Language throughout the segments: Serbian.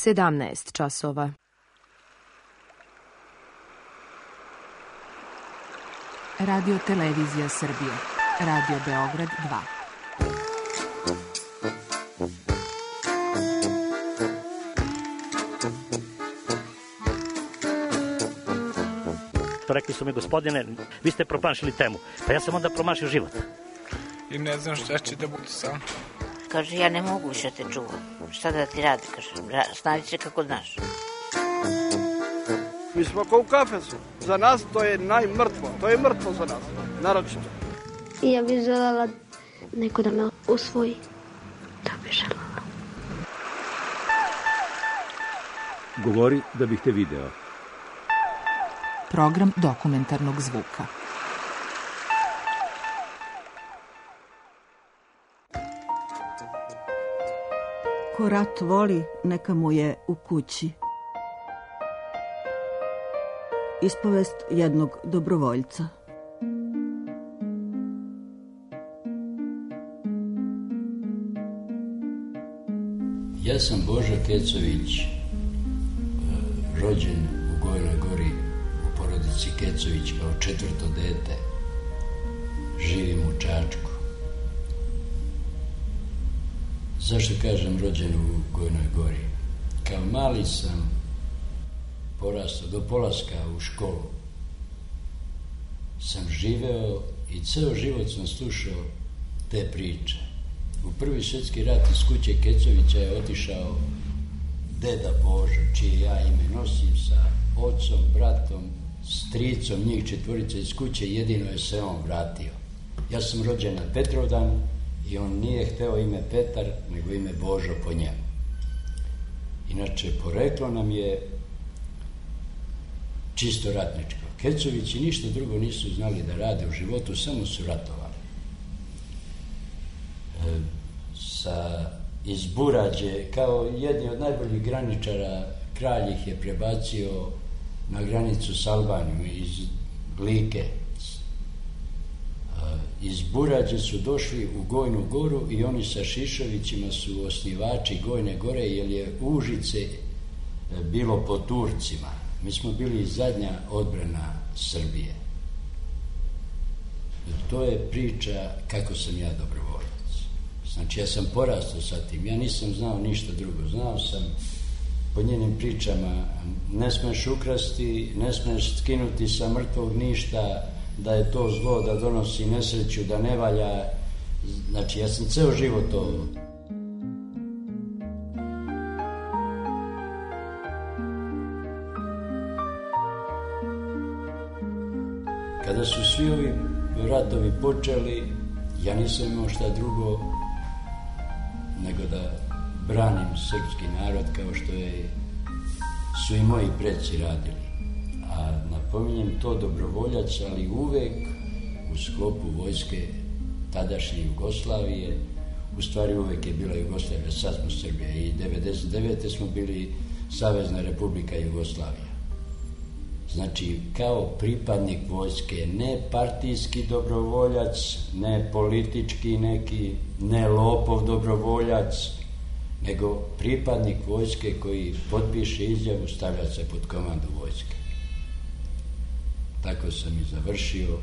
17 časova. Radio Televizija Srbije. Radio Beograd 2. Rekli su mi, gospodine, vi ste promašili temu. Pa ja sam onda promašio život. I ne znam šta će da bude sam. Kaže, ja ne mogu više te čuvam. Šta da ti radi, kaže, snađi se kako znaš. Mi smo kao u kafesu. Za nas to je najmrtvo. To je mrtvo za nas, naročito. I ja bih željela neko da me usvoji. To bih željela. Govori da bih te video. Program dokumentarnog zvuka. Ko rat voli, neka mu je u kući. Ispovest jednog dobrovoljca. Ja sam Božo Kecović, rođen u Gojnoj Gori u porodici Kecović kao 4. dete. Živim u Čačku. Zašto kažem rođen u Gojnoj Gori? Kao mali sam porastao, do polaska u školu sam živeo i ceo život sam slušao te priče. U Prvi svjetski rat iz kuće Kecovića je otišao deda Božo, čije ja ime nosim, sa ocom, bratom, stricom, njih 4 iz kuće, jedino je se on vratio. Ja sam rođen na Petrovdan i on nije hteo ime Petar, nego ime Božo po njemu. Inače, poreklo nam je čisto ratničko. Kecovići ništa drugo nisu znali da rade u životu, samo su ratovali. Iz Burađe, kao jedni od najboljih graničara, kralj ih je prebacio na granicu s Albanijom iz Like. Iz Burađe su došli u Gojnu Goru i oni sa Šišovićima su osnivači Gojne Gore, jer je Užice bilo po Turcima. Mi smo bili zadnja odbrana Srbije. To je priča kako sam ja dobrovoljac. Znači, ja sam porastao sa tim. Ja nisam znao ništa drugo. Znao sam po njenim pričama, ne smeš ukrasti, ne smeš skinuti sa mrtvog ništa, da je to zlo, da donosi nesreću, da ne valja. Znači, ja sam ceo život to. Kada su svi ovi ratovi počeli, ja nisam imao šta drugo nego da branim srpski narod kao što su i moji preci radili. A napominjem to dobrovoljac, ali uvek u sklopu vojske tadašnje Jugoslavije, u stvari uvek je bila Jugoslavija, sad smo Srbija, i 99. smo bili Savezna Republika Jugoslavija. Znači, kao pripadnik vojske, ne partijski dobrovoljac, ne politički neki, ne lopov dobrovoljac, nego pripadnik vojske koji potpiše izjavu, stavlja se pod komandu vojske. Tako sam i završio.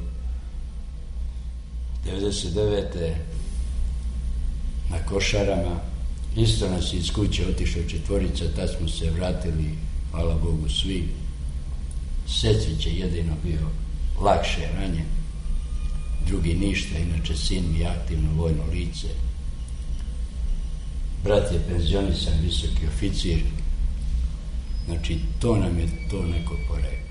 99. na Košarama, isto nas iz kuće otišlo 4, tad smo se vratili, hvala Bogu, svi. Secvić je jedino bio lakše ranjen, drugi ništa, inače sin mi je aktivno vojno lice. Brat je penzionisan visoki oficir, znači to nam je to neko poreklo.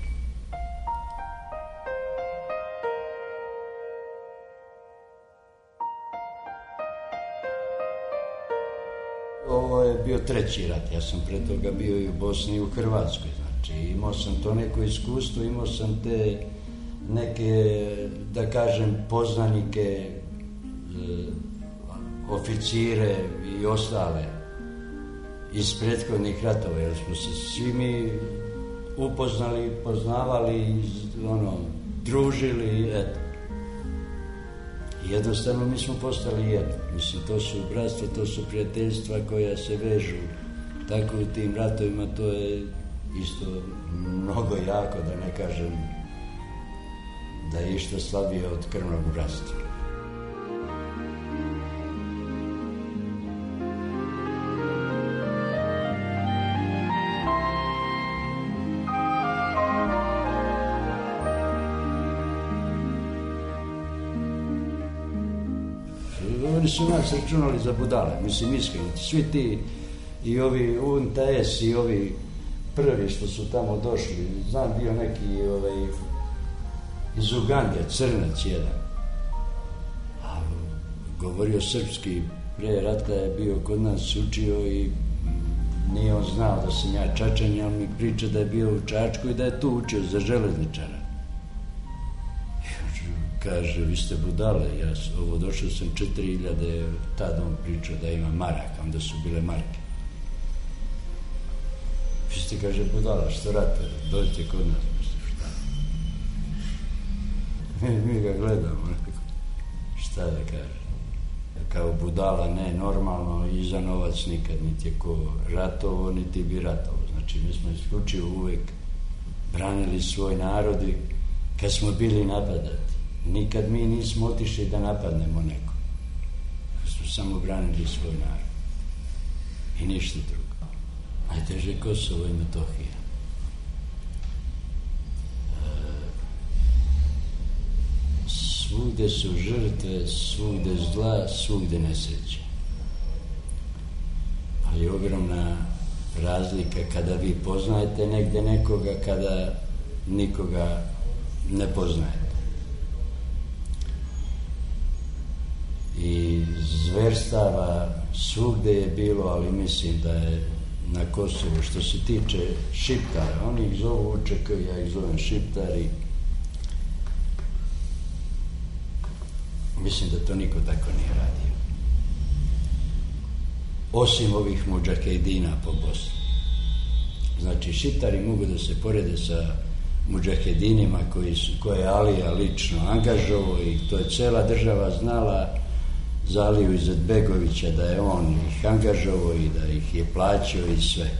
Ovo je bio 3. rat, ja sam pre toga bio i u Bosni i u Hrvatskoj, znači imao sam to neko iskustvo, imao sam te neke, da kažem, poznanike, oficire i ostale iz prethodnih ratova, jer smo se svi mi upoznali, poznavali, družili, eto. Jednostavno mi smo postali jedno. Mislim, to su bratstva, to su prijateljstva koja se vežu Tako u tim ratovima to je isto mnogo jako, da ne kažem da je išta slabije od krvnog bratstva. Oni su nas računali za budale, mislim iskreno. Svi ti i ovi UNTS i ovi prvi što su tamo došli, znam bio neki iz Ugande, Crnac jedan, a govorio srpski, pre rata je bio kod nas učio i nije on znao da sam ja Čačan, on mi priča da je bio u Čačku i da je tu učio za železničara. Kaže, vi ste budale, ja došao sam 4000, tada on pričao da ima maraka, onda su bile marke. Vi ste, kaže, budala, što rate, dođite kod nas, šta? Mi ga gledamo, šta da kaže. Kao budala, ne, normalno, i za novac nikad, niti je ko ratovo, niti bi ratovo. Znači, mi smo isključivo uvek branili svoj narod i kad smo bili napadati. Nikad mi nismo otišli da napadnemo neko. Smo samo branili svoj narod. I ništa drugo. Najteže Kosovo i Metohija. Svugde su žrtve, svugde zla, svugde nesreće. Ali je ogromna razlika kada vi poznajete negde nekoga, kada nikoga ne poznajete. I zverstava svugde je bilo, ali mislim da je na Kosovu, što se tiče Šiptara, oni ih zovu UČK, ja ih zovem Šiptari. Mislim da to niko tako nije radio. Osim ovih mudžahedina po Bosni. Znači, Šiptari mogu da se porede sa mudžahedinima koje je Alija lično angažovao i to je cela država znala za Aliju Izetbegovića, da je on ih angažovao i da ih je plaćao i sve.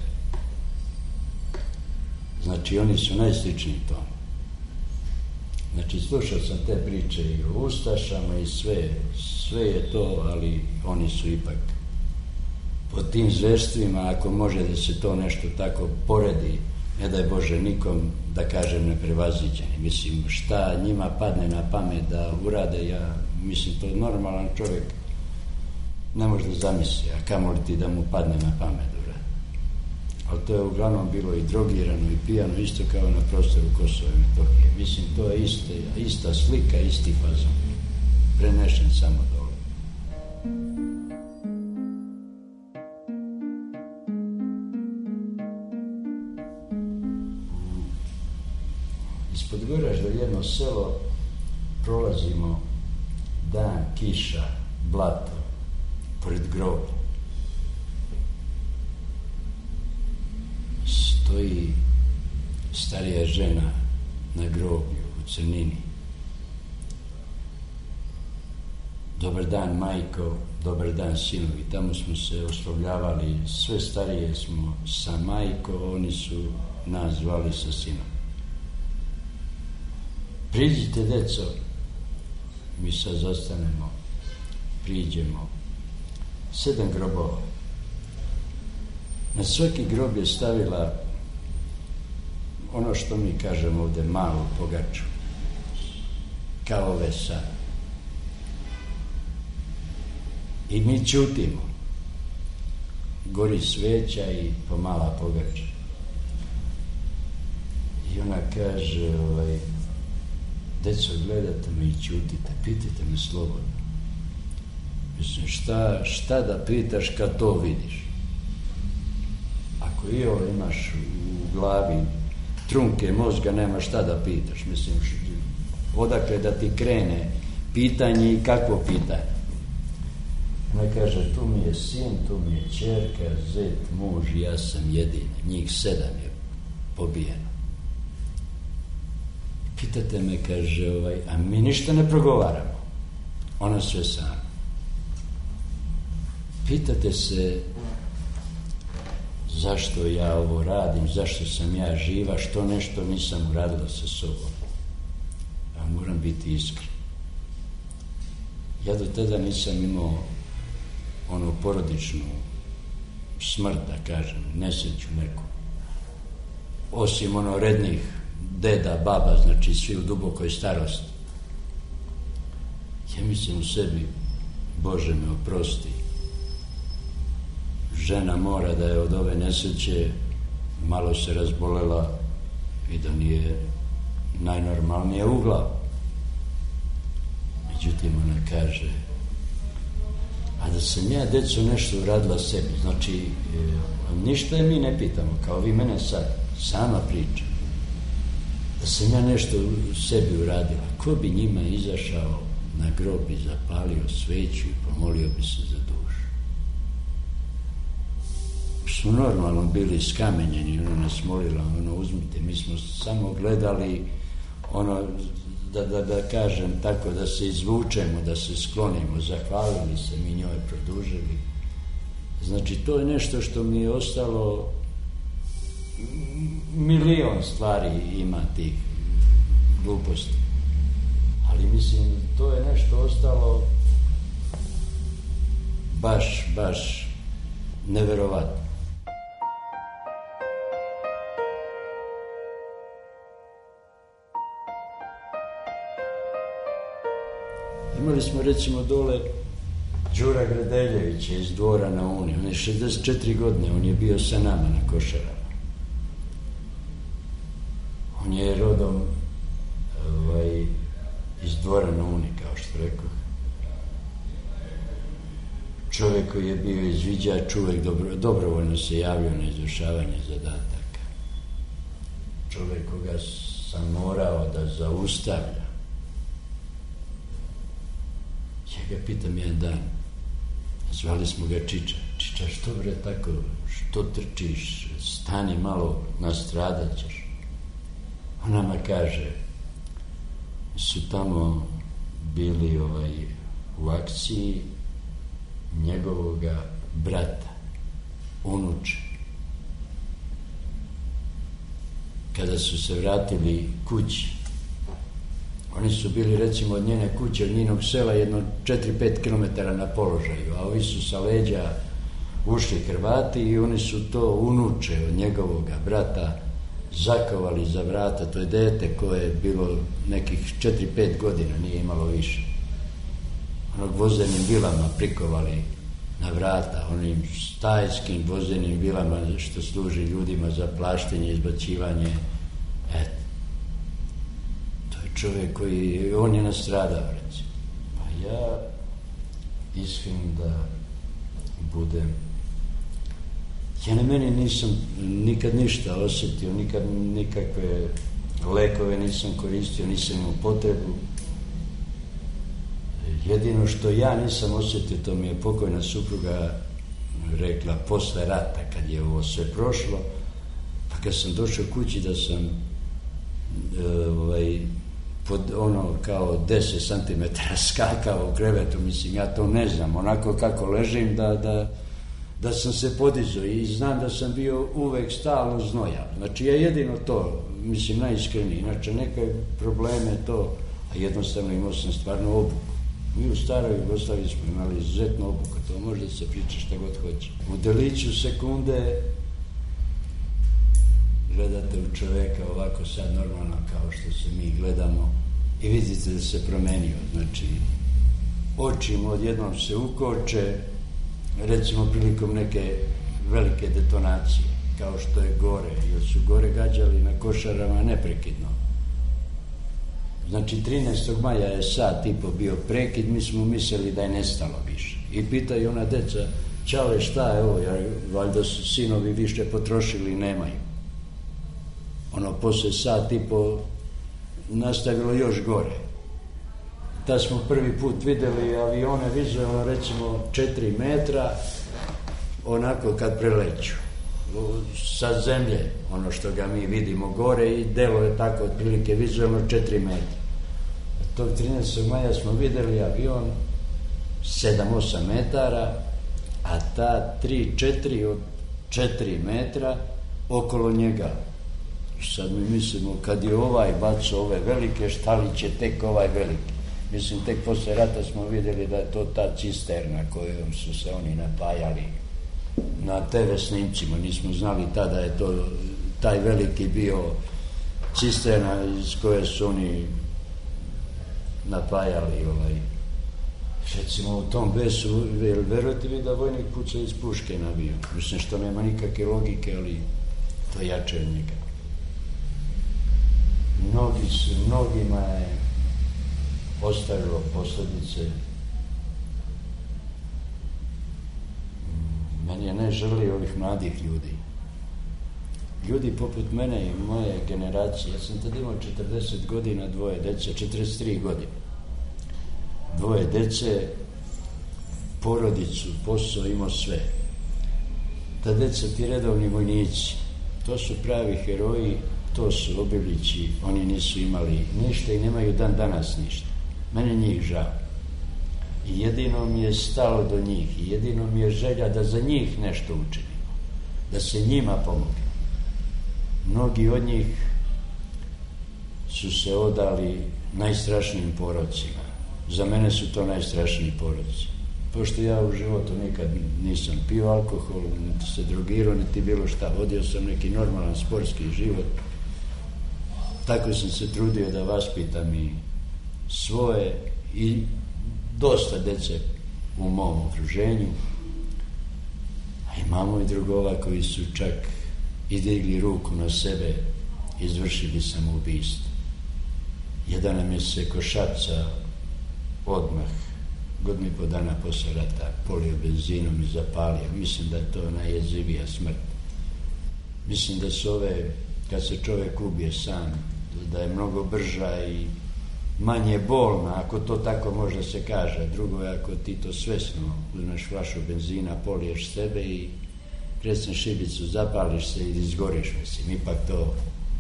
Znači, oni su najsličniji tome. Znači, slušao sam te priče i o ustašama i sve je to, ali oni su ipak pod tim zverstvima, ako može da se to nešto tako poredi, ne daj Bože nikom, da kažem, neprevaziđeni. Mislim, šta njima padne na pamet da urade, ja mislim, to normalan čovjek ne može da zamisli, a kamoli ti da mu padne na pamet da urade. Ali to je uglavnom bilo i drogirano i pijano, isto kao na prostoru Kosova i Metohije. Mislim, to je ista slika, isti fazon, prenešen samo dole. Ispod Goražda jedno selo, prolazimo dan, kiša, blato, pored groblja. Stoji starija žena na groblju u crnini. Dobar dan, majko, dobar dan, sinovi. Tamo smo se oslovljavali, sve starije smo sa majko, oni su nas zvali sa sinom. Priđite, deco, mi sad zastanemo, priđemo, 7 grobova. Na svaki grob je stavila ono što mi kažemo ovde, malu pogaču, kao ove sad. I mi ćutimo. Gori sveća i pomala pogača. I ona kaže, deco, gledate me i ćutite, pitajte me slobodno. Mislim, šta da pitaš kad to vidiš? Ako i ovo imaš u glavi trunke mozga, nema šta da pitaš. Mislim, odakle da ti krene pitanje i kakvo pitanje? Ona kaže, tu mi je sin, tu mi je ćerka, zet, muž i ja sam jedini. Njih 7 je pobijeno. Pitate me, kaže, a mi ništa ne progovaramo. Ona sve sama. Pitate se zašto ja ovo radim, zašto sam ja živa, što nešto nisam uradila sa sobom. Ja moram biti iskren. Ja do tada nisam imao onu porodičnu smrt, da kažem, nesreću neku. Osim rednih deda, baba, znači svi u dubokoj starosti. Ja mislim u sebi, Bože me oprosti, žena mora da je od ove nesreće malo se razbolela i da nije najnormalnije u glavu. Međutim, ona kaže, a da sam ja, deco, nešto uradila sebi, znači, ništa je mi ne pitamo, kao vi mene sad, sama priča. Da sam ja nešto sebi uradila, ko bi njima izašao na grob i zapalio sveću i pomolio bi se za dušu? Smo normalno bili skamenjeni, ona nas molila, uzmite, mi smo samo gledali, da kažem tako, da se izvučemo, da se sklonimo, zahvalili se mi njoj, produžili. Znači, to je nešto što mi je ostalo, milion stvari ima tih gluposti. Ali mislim, to je nešto ostalo baš neverovatno. Imali smo recimo dole Đura Gredeljevića iz Dvora na Uni. On je 64 godine, on je bio sa nama na Košarama. On je rodom iz Dvora na Uni, kao što rekao. Čovjek koji je bio izviđač, uvek dobrovoljno se javio na izvršavanje zadataka. Čovjek koga sam morao da zaustavlja. Ja ga pitam jedan dan, zvali smo ga Čiča. Čiča, što bre tako, što trčiš, stani malo, nastradat ćeš. On nama kaže, su tamo bili u akciji njegovoga brata, unuče. Kada su se vratili kući, oni su bili recimo od njene kuće, od njenog sela, jedno 4-5 kilometara na položaju, a ovi su sa leđa ušli Hrvati i oni su to unuče od njegovoga brata zakovali za vrata. To je dete koje je bilo nekih 4-5 godina, nije imalo više. Onog vozenim vilama prikovali na vrata, onim stajskim vozenim vilama što služi ljudima za plaštenje, izbacivanje. To je čovjek koji, on je nastradao, recimo. Pa ja iskren da budem, ja na meni nisam nikad ništa osjetio, nikad nikakve lekove nisam koristio, nisam imao potrebu. Jedino što ja nisam osjetio, to mi je pokojna supruga rekla posle rata, kad je ovo sve prošlo, pa kad sam došao kući da sam pod kao 10 cm skakao u krevetu, mislim, ja to ne znam, onako kako ležim da sam se podizao i znam da sam bio uvek stalno znojav. Znači ja jedino to, mislim, najiskreniji, inače neke probleme to, a jednostavno imao sam stvarno obuku. Mi u staroj Jugoslaviji smo imali izuzetno obuku, to može da se priča šta god hoće. U deliću sekunde gledate u čoveka ovako sad normalno kao što se mi gledamo i vidite da se promenio. Znači, oči mu odjednom se ukoče, recimo prilikom neke velike detonacije, kao što je gore, jer su gore gađali na Košarama neprekidno. Znači, 13. maja je sat i po bio prekid, mi smo mislili da je nestalo više. I pitaju ona deca, čale, šta je ovo, jer valjda su sinovi više potrošili, nemaju. Posle sat i po nastavilo još gore. Tad smo prvi put videli avione vizualno, recimo 4 metra, onako kad preleću. Sa zemlje, ono što ga mi vidimo gore, i delo je tako otprilike vizualno 4 metra. Tog 13. maja smo videli avion 7-8 metara, a ta 3-4 od 4 metra okolo njega. I sad mi mislimo, kad je ovaj bacao ove velike, šta li će tek ovaj veliki? Mislim, tek posle rata smo vidjeli da je to ta cisterna kojom su se oni napajali na TV snimcima. Nismo znali tada je to taj veliki bio cisterna iz koje su oni napajali recimo u tom besu. Verujte mi da vojnik puca iz puške nabio. Mislim što nema nikakve logike, ali to jače od njega. Mnogima je ostavilo posljedice. Meni je najžalije ovih mladih ljudi. Ljudi poput mene i moje generacije. Ja sam tada imao 40 godina, 2 dece, 43 godine. 2 dece, porodicu, posao, imao sve. Ta deca ti redovni vojnici, to su pravi heroji, to su obilići, oni nisu imali ništa i nemaju dan danas ništa. Mene njih žao. I jedino mi je stalo do njih i jedino mi je želja da za njih nešto učinimo, da se njima pomogne. Mnogi od njih su se odali najstrašnijim porocima. Za mene su to najstrašniji poroci. Pošto ja u životu nikad nisam pio alkohol, niti se drogirao, niti bilo šta. Vodio sam neki normalan sportski život. Tako sam se trudio da vaspitam i svoje i dosta dece u mom okruženju. A imamo i drugova koji su čak i digli ruku na sebe, izvršili samoubistvo. Jedan nam je se Košaca odmah, godinu i po dana posle rata, polio benzinom i zapalio. Mislim da je to najjezivija smrt. Mislim da su ove, kad se čovjek ubije sam, da je mnogo brža i manje bolna, ako to tako može se kaže. Drugo je ako ti to svesno uzmeš flašu benzina, poliješ sebe i kresneš šibicu, zapališ se i izgoriš, mislim. Ipak to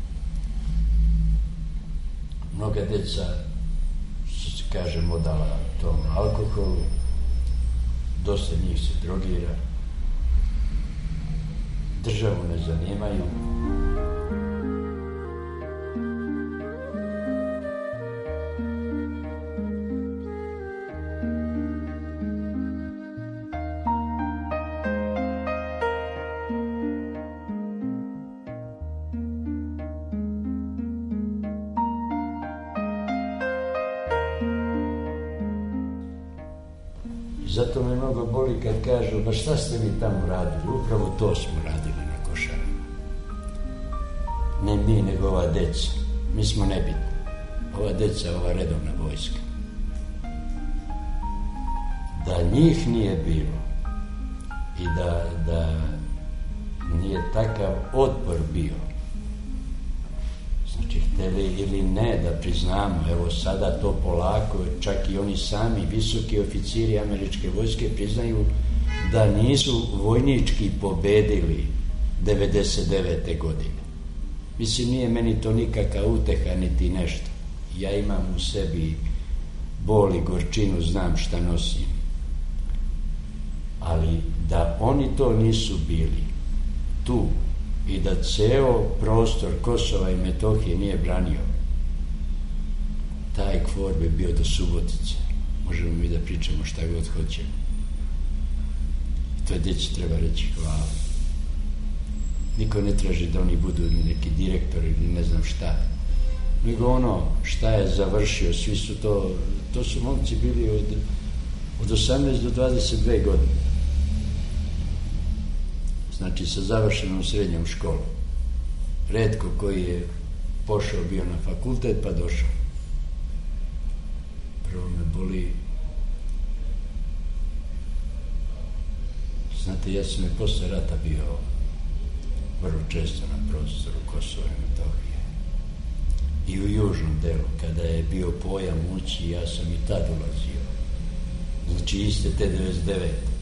mnoga deca su se, kažem, odala tom alkoholu, dosta njih se drogira, državu ne zanimaju. Zato me mnogo boli kad kažu, ba šta ste mi tamo radili? Upravo to smo radili na Košarama. Ne mi, nego ova deca. Mi smo nebitni. Ova deca, ova redovna vojska. Da njih nije bilo i da nije takav otpor bio, znači hteli ili ne da priznamo, evo sada to polako, čak i oni sami visoki oficiri američke vojske priznaju da nisu vojnički pobedili 99. godine. Mislim, nije meni to nikakva uteha niti nešto. Ja imam u sebi bol i gorčinu, znam šta nosim. Ali da oni to nisu bili tu i da ceo prostor Kosova i Metohije nije branio, taj KFOR bi bio do Subotice. Možemo mi da pričamo šta god hoćemo. To je djeci treba reći hvala. Niko ne traži da oni budu neki direktori ili ne znam šta. Nego ono šta je završio, svi su to su momci bili od 18 do 22 godine. Znači sa završenom srednjom školom. Retko koji je pošao bio na fakultet pa došao. Prvo me boli. Znate, ja sam posle rata bio vrlo često na prostoru Kosova i Metohije. I u južnom delu, kada je bio pojam ući, ja sam i tad ulazio. Znači iste te 99.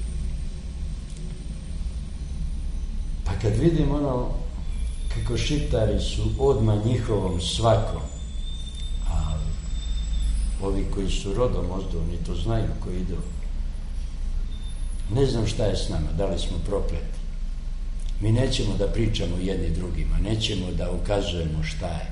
Pa kad vidim ono kako Šiptari su odmah njihovom svakom, a ovi koji su rodom ozdolni to znaju koji idu, ne znam šta je s nama, da li smo prokleti. Mi nećemo da pričamo jedni drugima, nećemo da ukazujemo šta je.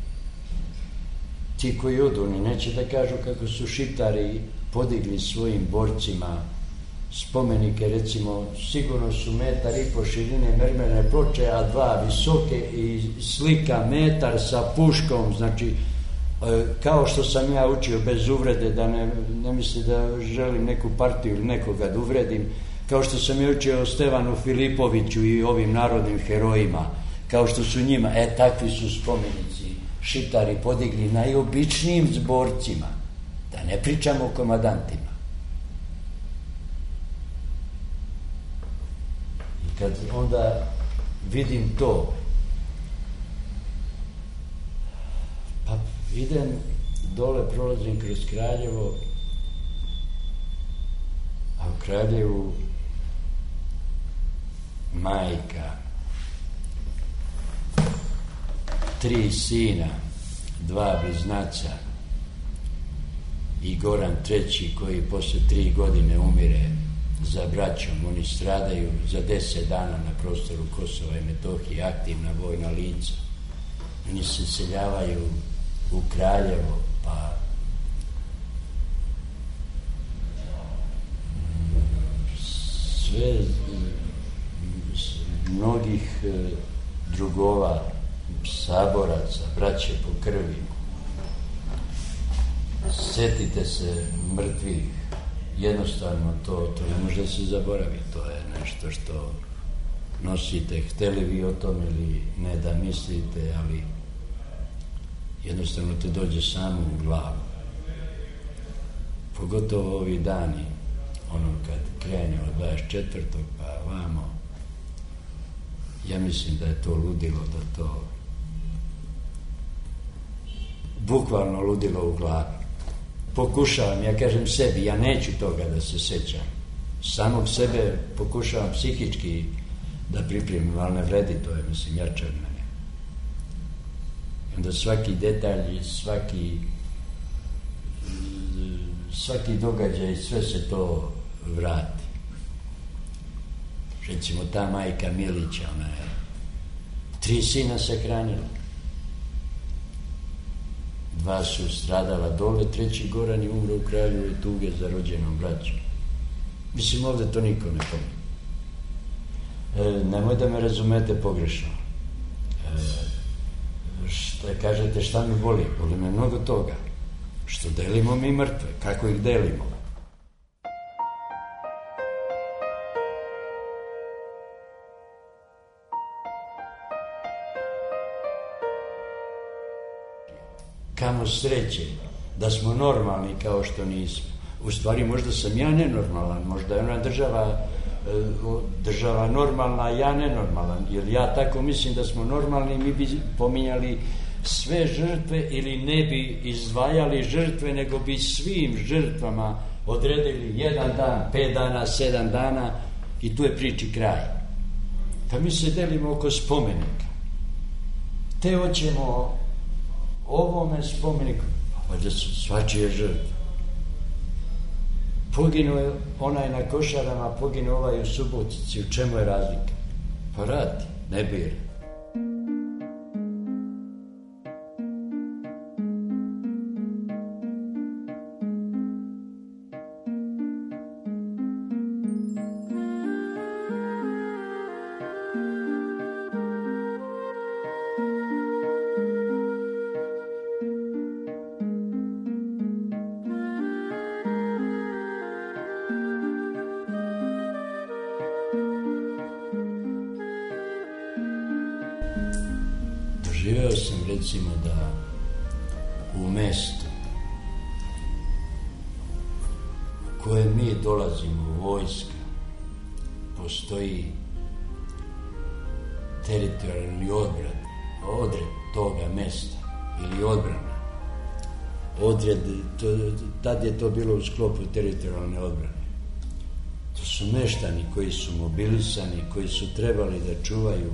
Ti koji odu, oni neće da kažu kako su Šiptari podigli svojim borcima spomenike, recimo, sigurno su 1,5 širine mermerne ploče, a 2 visoke i slika metar sa puškom, znači, kao što sam ja učio bez uvrede, da ne misli da želim neku partiju ili nekoga da uvredim, kao što sam ja učio o Stevanu Filipoviću i ovim narodnim herojima, kao što su njima, takvi su spomenici Šiptari podigli najobičnijim zborcima, da ne pričamo o komadantima. I kad onda vidim to, pa idem dole, prolazim kroz Kraljevo, a u Kraljevu majka, 3 sina, 2 bliznaca i Goran III koji posle 3 godine umire za braćom. Oni stradaju za 10 dana na prostoru Kosova i Metohije, aktivna vojna lica. Oni se seljavaju u Kraljevo, pa sve mnogih drugova, saboraca, braće po krvi. Setite se mrtvih, jednostavno to ne može se zaboraviti, to je nešto što nosite, hteli vi o tom ili ne da mislite, ali jednostavno te dođe samo u glavu. Pogotovo ovi dani, ono kad krene od 24. pa vamo, ja mislim da je to ludilo, da to bukvalno ludilo u glavi. Pokušavam, ja kažem sebi, ja neću toga da se sećam. Samog sebe pokušavam psihički da pripremim, ali ne vredi, to je, mislim, jače od mene. Onda svaki detalj, svaki događaj, sve se to vrati. Recimo, ta majka Milića, ona je 3 sina se hranila. 2 su stradala dole, 3. Goran je umro u Kraljevu i tuge za rođenom braćom. Mislim, ovde to niko ne pominje. Nemoj da me razumete pogrešno. Kažete šta mi boli? Boli me mnogo toga. Što delimo mi mrtve? Kako ih delimo? Kamo sreće da smo normalni kao što nismo. U stvari, možda sam ja nenormalan, možda je ona država normalna, a ja nenormalan, jer ja tako mislim da smo normalni, mi bi pominjali sve žrtve ili ne bi izdvajali žrtve, nego bi svim žrtvama odredili 1 dan, 5 dana, 7 dana i tu je priči kraj. Pa mi se delimo oko spomenika. Te hoćemo ovome spomeniku, valjda su svačije žrtve. Poginuo je onaj na Košarama, poginuo ovaj u Subotici, u čemu je razlika? Pa radi, ne bira. Doživeo sam, recimo, da u mestu u kojem mi dolazimo, vojska, postoji teritorijalni odred toga mesta ili odbrana. Tad je to bilo u sklopu teritorijalne odbrane. To su meštani koji su mobilisani, koji su trebali da čuvaju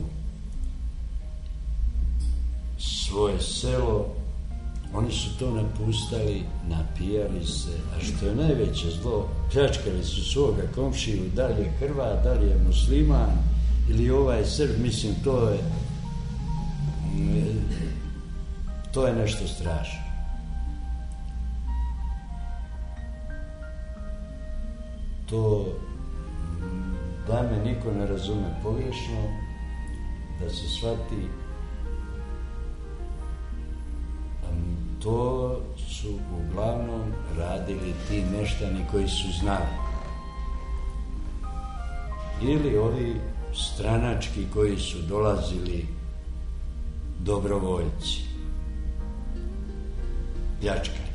svoje selo. Oni su to napustali, napijali se, a što je najveće zlo, pljačkali su svoga komšiju, da li je Hrvat, da li je musliman, ili ovaj Srb, mislim, to je nešto strašno. To da me niko ne razume pogrešno, da se shvati, to su uglavnom radili ti meštani koji su znali. Ili ovi stranački koji su dolazili dobrovoljci, pljačkari.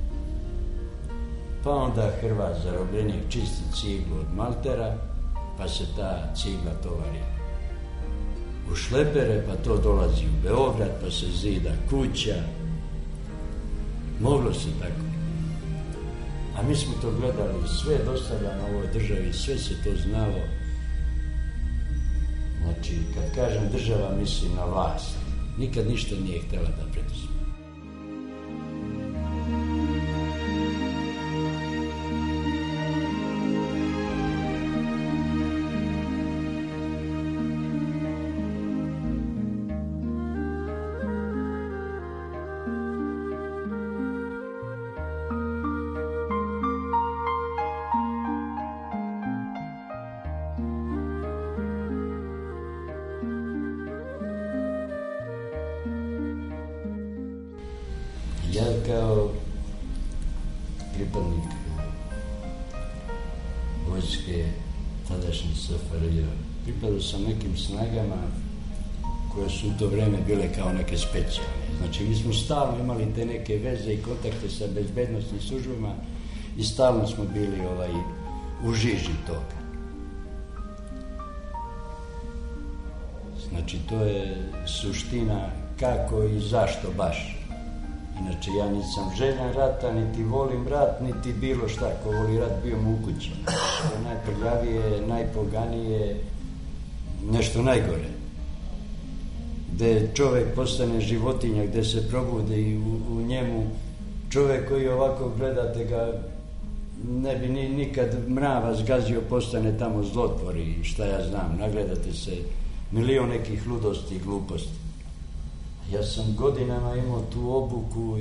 Pa onda Hrvat zarobljenik čisti ciglu od maltera, pa se ta cigla tovari u šlepere, pa to dolazi u Beograd, pa se zida kuća. Moglo se tako. A mi smo to gledali, sve dostavljano u ovoj državi, sve se to znalo. Znači, kad kažem država, mislim na vlast. Nikad ništa nije htjela da preduzme. Ja kao pripadnik vojske tadašnje SFRJ pripadao sam nekim snagama koje su u to vreme bile kao neke specijalne. Znači, mi smo stalno imali te neke veze i kontakte sa bezbednostnim službama i stalno smo bili u žiži toga. Znači, to je suština kako i zašto baš. Inače, ja nisam željan rata, niti volim rat, niti bilo šta. Ko voli rat, bio mu u kući. To je najprljavije, najpoganije, nešto najgore. Gde čovjek postane životinja, gde se probudi i u njemu čovjek koji ovako gledate ga, ne bi nikad mrava zgazio, postane tamo zlotvor i šta ja znam, nagledate se milion nekih ludosti i gluposti. Ja sam godinama imao tu obuku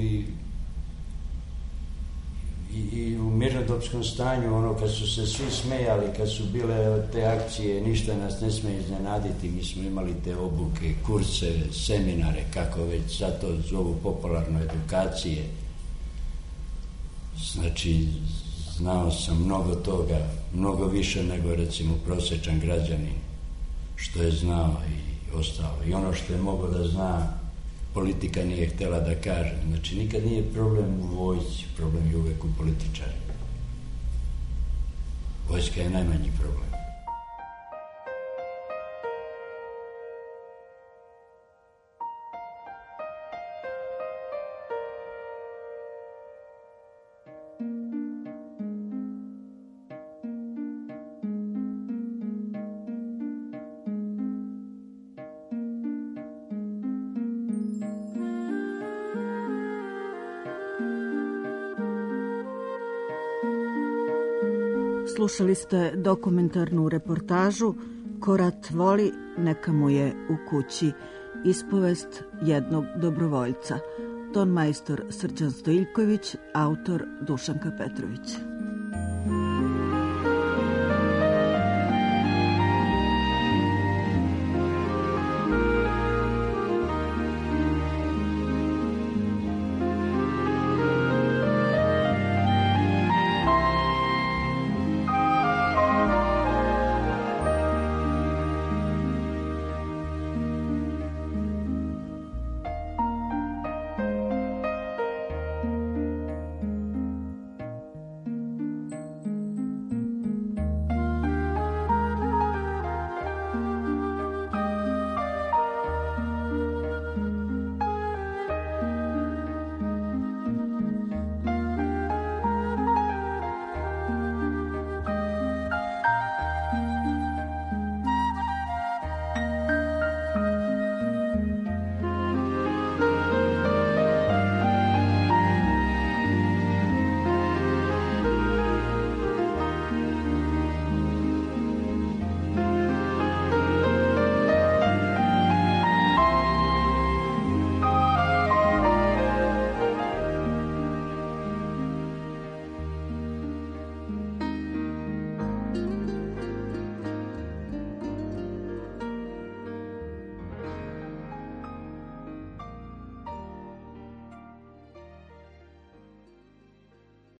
i u mirnodopskom stanju, ono kad su se svi smejali, kad su bile te akcije, ništa nas ne smije iznenaditi, mi smo imali te obuke, kurse, seminare, kako već zato zovu popularno edukacije. Znači, znao sam mnogo toga, mnogo više nego recimo prosječan građanin, što je znao i ostalo. I ono što je mogao da zna, politika nije htjela da kaže. Znači, nikad nije problem u vojsci, problem je uvek u političari. Vojska je najmanji problem. Slušali ste dokumentarnu reportažu Ko rat voli, neka mu je u kući. Ispovest jednog dobrovoljca. Ton majstor Srđan Stojiljković, autor Dušanka Petrović.